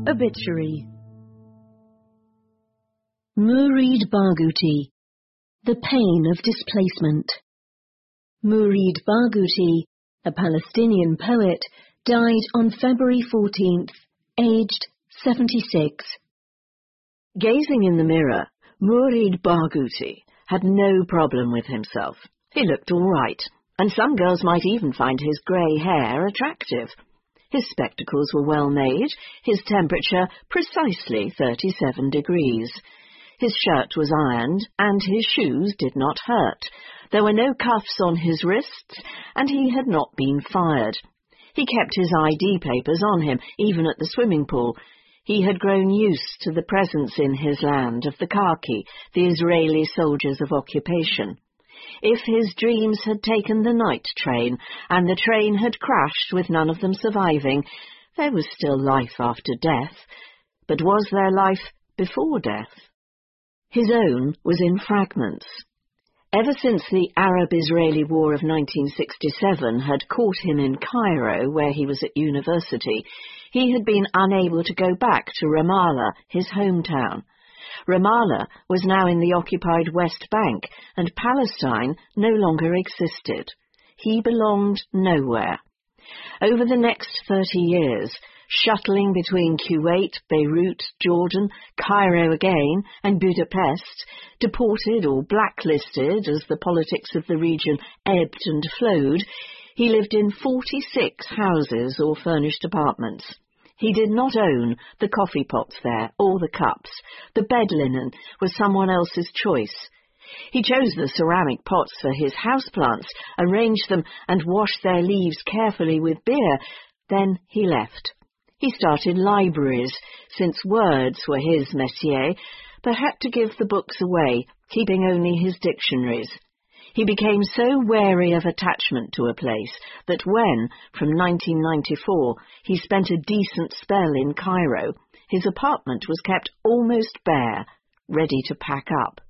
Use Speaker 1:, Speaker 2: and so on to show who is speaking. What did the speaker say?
Speaker 1: Obituary. Mourid Barghouti, The Pain of Displacement. Mourid Barghouti, a Palestinian poet, died on February 14th, aged 76.
Speaker 2: Gazing in the mirror, Mourid Barghouti had no problem with himself. He looked all right, and some girls might even find his grey hair attractive. His spectacles were well made, his temperature precisely 37 degrees. His shirt was ironed, and his shoes did not hurt. There were no cuffs on his wrists, and he had not been fired. He kept his ID papers on him, even at the swimming pool. He had grown used to the presence in his land of the Khaki, the Israeli soldiers of occupation. If his dreams had taken the night train, and the train had crashed with none of them surviving, there was still life after death. But was there life before death? His own was in fragments. Ever since the Arab-Israeli War of 1967 had caught him in Cairo, where he was at university, he had been unable to go back to Ramallah, his hometown. Ramallah was now in the occupied West Bank, and Palestine no longer existed. He belonged nowhere. Over the next 30 years, shuttling between Kuwait, Beirut, Jordan, Cairo again, and Budapest, deported or blacklisted as the politics of the region ebbed and flowed, he lived in 46 houses or furnished apartments. He did not own the coffee pots there, or the cups. The bed linen was someone else's choice. He chose the ceramic pots for his houseplants, arranged them and washed their leaves carefully with beer. Then he left. He started libraries, since words were his métier, but had to give the books away, keeping only his dictionaries. He became so wary of attachment to a place that when, from 1994, he spent a decent spell in Cairo, his apartment was kept almost bare, ready to pack up.